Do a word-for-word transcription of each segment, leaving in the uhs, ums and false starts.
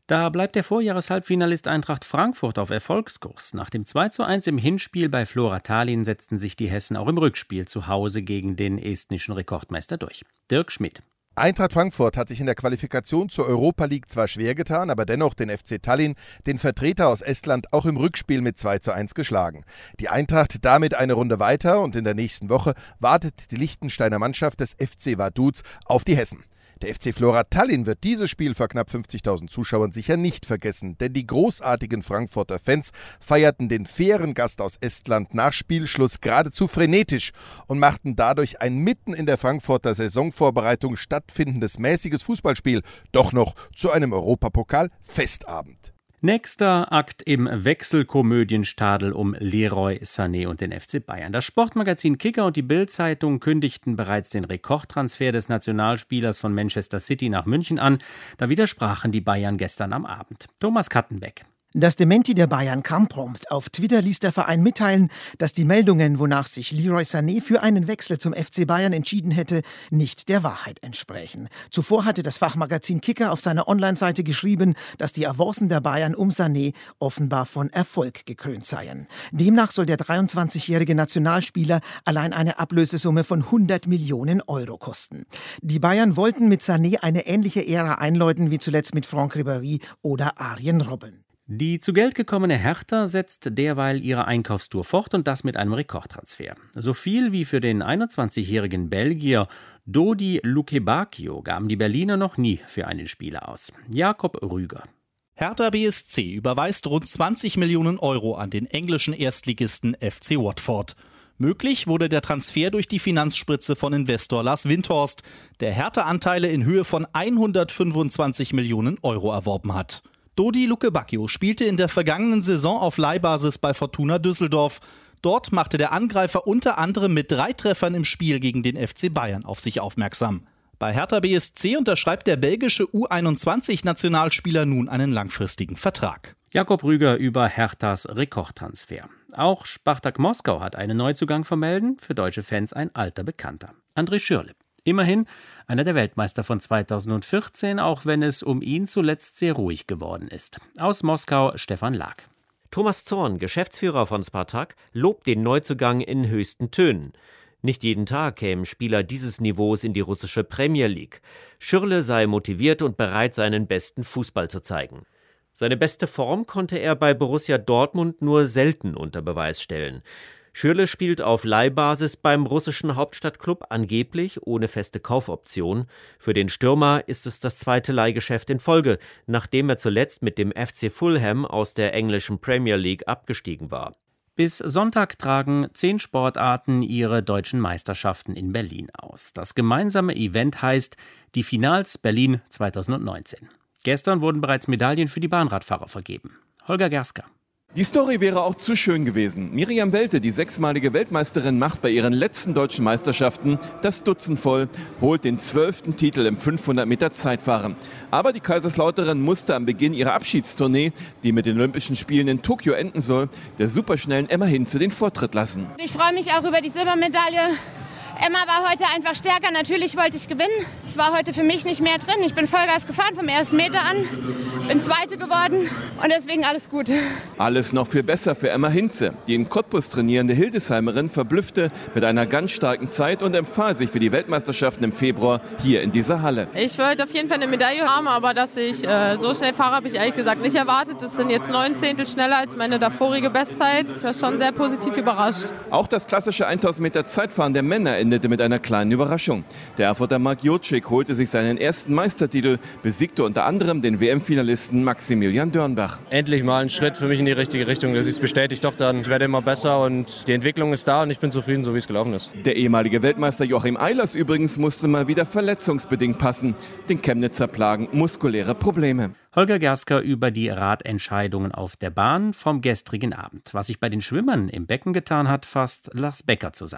Da bleibt der Vorjahreshalbfinalist Eintracht Frankfurt auf Erfolgskurs. Nach dem zwei zu eins im Hinspiel bei Flora Tallinn setzten sich die Hessen auch im Rückspiel zu Hause gegen den estnischen Rekordmeister durch. Dirk Schmidt. Eintracht Frankfurt hat sich in der Qualifikation zur Europa League zwar schwer getan, aber dennoch den F C Tallinn, den Vertreter aus Estland, auch im Rückspiel mit zwei zu eins geschlagen. Die Eintracht damit eine Runde weiter und in der nächsten Woche wartet die Liechtensteiner Mannschaft des F C Vaduz auf die Hessen. Der F C Flora Tallinn wird dieses Spiel vor knapp fünfzigtausend Zuschauern sicher nicht vergessen, denn die großartigen Frankfurter Fans feierten den fairen Gast aus Estland nach Spielschluss geradezu frenetisch und machten dadurch ein mitten in der Frankfurter Saisonvorbereitung stattfindendes mäßiges Fußballspiel doch noch zu einem Europapokal-Festabend. Nächster Akt im Wechselkomödienstadel um Leroy Sané und den F C Bayern. Das Sportmagazin Kicker und die Bild-Zeitung kündigten bereits den Rekordtransfer des Nationalspielers von Manchester City nach München an. Da widersprachen die Bayern gestern am Abend. Thomas Kattenbeck. Das Dementi der Bayern kam prompt. Auf Twitter ließ der Verein mitteilen, dass die Meldungen, wonach sich Leroy Sané für einen Wechsel zum F C Bayern entschieden hätte, nicht der Wahrheit entsprächen. Zuvor hatte das Fachmagazin Kicker auf seiner Online-Seite geschrieben, dass die Avancen der Bayern um Sané offenbar von Erfolg gekrönt seien. Demnach soll der dreiundzwanzigjährige Nationalspieler allein eine Ablösesumme von hundert Millionen Euro kosten. Die Bayern wollten mit Sané eine ähnliche Ära einläuten wie zuletzt mit Franck Ribéry oder Arjen Robben. Die zu Geld gekommene Hertha setzt derweil ihre Einkaufstour fort und das mit einem Rekordtransfer. So viel wie für den einundzwanzigjährigen Belgier Dodi Lukebakio gaben die Berliner noch nie für einen Spieler aus. Jakob Rüger. Hertha B S C überweist rund zwanzig Millionen Euro an den englischen Erstligisten F C Watford. Möglich wurde der Transfer durch die Finanzspritze von Investor Lars Windhorst, der Hertha-Anteile in Höhe von hundertfünfundzwanzig Millionen Euro erworben hat. Dodi Lukebakio spielte in der vergangenen Saison auf Leihbasis bei Fortuna Düsseldorf. Dort machte der Angreifer unter anderem mit drei Treffern im Spiel gegen den F C Bayern auf sich aufmerksam. Bei Hertha B S C unterschreibt der belgische U einundzwanzig-Nationalspieler nun einen langfristigen Vertrag. Jakob Rüger über Herthas Rekordtransfer. Auch Spartak Moskau hat einen Neuzugang vermelden, für deutsche Fans ein alter Bekannter. André Schürrle. Immerhin einer der Weltmeister von zweitausendvierzehn, auch wenn es um ihn zuletzt sehr ruhig geworden ist. Aus Moskau Stefan Lag. Thomas Zorn, Geschäftsführer von Spartak, lobt den Neuzugang in höchsten Tönen. Nicht jeden Tag kämen Spieler dieses Niveaus in die russische Premier League. Schürrle sei motiviert und bereit, seinen besten Fußball zu zeigen. Seine beste Form konnte er bei Borussia Dortmund nur selten unter Beweis stellen. Schürrle spielt auf Leihbasis beim russischen Hauptstadtklub, angeblich ohne feste Kaufoption. Für den Stürmer ist es das zweite Leihgeschäft in Folge, nachdem er zuletzt mit dem F C Fulham aus der englischen Premier League abgestiegen war. Bis Sonntag tragen zehn Sportarten ihre deutschen Meisterschaften in Berlin aus. Das gemeinsame Event heißt die Finals Berlin zweitausendneunzehn. Gestern wurden bereits Medaillen für die Bahnradfahrer vergeben. Holger Gersker. Die Story wäre auch zu schön gewesen. Miriam Welte, die sechsmalige Weltmeisterin, macht bei ihren letzten deutschen Meisterschaften das Dutzend voll, holt den zwölften Titel im fünfhundert Meter Zeitfahren. Aber die Kaiserslauterin musste am Beginn ihrer Abschiedstournee, die mit den Olympischen Spielen in Tokio enden soll, der superschnellen Emma Hinze den Vortritt lassen. Ich freue mich auch über die Silbermedaille. Emma war heute einfach stärker. Natürlich wollte ich gewinnen. Es war heute für mich nicht mehr drin. Ich bin Vollgas gefahren vom ersten Meter an, bin Zweite geworden und deswegen alles gut. Alles noch viel besser für Emma Hinze. Die in Cottbus trainierende Hildesheimerin verblüffte mit einer ganz starken Zeit und empfahl sich für die Weltmeisterschaften im Februar hier in dieser Halle. Ich wollte auf jeden Fall eine Medaille haben, aber dass ich äh, so schnell fahre, habe ich ehrlich gesagt nicht erwartet. Das sind jetzt neun Zehntel schneller als meine davorige Bestzeit. Ich war schon sehr positiv überrascht. Auch das klassische tausend Meter Zeitfahren der Männer endete mit einer kleinen Überraschung. Der Erfurter Marc Jocek holte sich seinen ersten Meistertitel, besiegte unter anderem den W M-Finalisten Maximilian Dörnbach. Endlich mal ein Schritt für mich in die richtige Richtung. Das ist bestätigt doch dann, ich werde immer besser und die Entwicklung ist da und ich bin zufrieden, so wie es gelaufen ist. Der ehemalige Weltmeister Joachim Eilers übrigens musste mal wieder verletzungsbedingt passen. Den Chemnitzer plagen muskuläre Probleme. Holger Gersker über die Radentscheidungen auf der Bahn vom gestrigen Abend. Was sich bei den Schwimmern im Becken getan hat, fasst Lars Becker zusammen.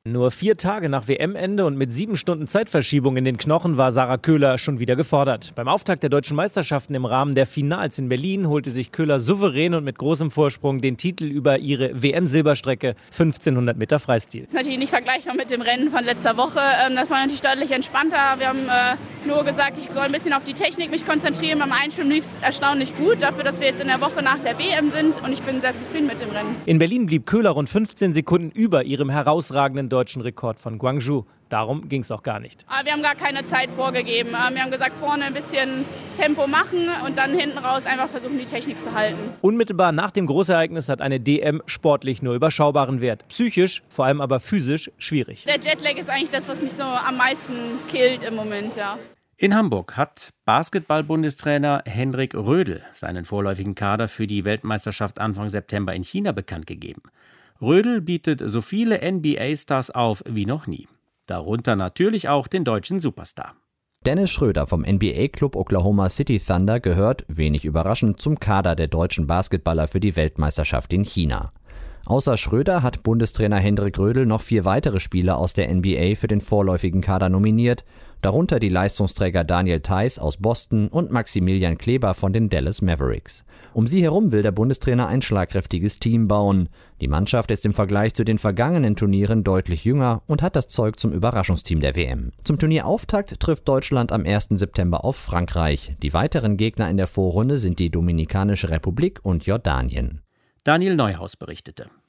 Nur vier Tage nach W M-Ende und mit sieben Stunden Zeitverschiebung in den Knochen war Sarah Köhler schon wieder gefordert. Beim Auftakt der deutschen Meisterschaften im Rahmen der Finals in Berlin holte sich Köhler souverän und mit großem Vorsprung den Titel über ihre W M-Silberstrecke fünfzehnhundert Meter Freistil. Das ist natürlich nicht vergleichbar mit dem Rennen von letzter Woche. Das war natürlich deutlich entspannter. Wir haben nur gesagt, ich soll ein bisschen auf die Technik mich konzentrieren. Beim Einschwimmen lief es erstaunlich gut, dafür, dass wir jetzt in der Woche nach der W M sind. Und ich bin sehr zufrieden mit dem Rennen. In Berlin blieb Köhler rund fünfzehn Sekunden über ihrem herausragenden deutschen Rekord von Guangzhou. Darum ging es auch gar nicht. Aber wir haben gar keine Zeit vorgegeben. Wir haben gesagt, vorne ein bisschen Tempo machen und dann hinten raus einfach versuchen, die Technik zu halten. Unmittelbar nach dem Großereignis hat eine D M sportlich nur überschaubaren Wert. Psychisch, vor allem aber physisch schwierig. Der Jetlag ist eigentlich das, was mich so am meisten killt im Moment, ja. In Hamburg hat Basketball-Bundestrainer Henrik Rödl seinen vorläufigen Kader für die Weltmeisterschaft Anfang September in China bekannt gegeben. Rödl bietet so viele N B A-Stars auf wie noch nie. Darunter natürlich auch den deutschen Superstar. Dennis Schröder vom N B A-Club Oklahoma City Thunder gehört, wenig überraschend, zum Kader der deutschen Basketballer für die Weltmeisterschaft in China. Außer Schröder hat Bundestrainer Henrik Rödl noch vier weitere Spieler aus der N B A für den vorläufigen Kader nominiert, darunter die Leistungsträger Daniel Theis aus Boston und Maximilian Kleber von den Dallas Mavericks. Um sie herum will der Bundestrainer ein schlagkräftiges Team bauen. Die Mannschaft ist im Vergleich zu den vergangenen Turnieren deutlich jünger und hat das Zeug zum Überraschungsteam der W M. Zum Turnierauftakt trifft Deutschland am ersten September auf Frankreich. Die weiteren Gegner in der Vorrunde sind die Dominikanische Republik und Jordanien. Daniel Neuhaus berichtete.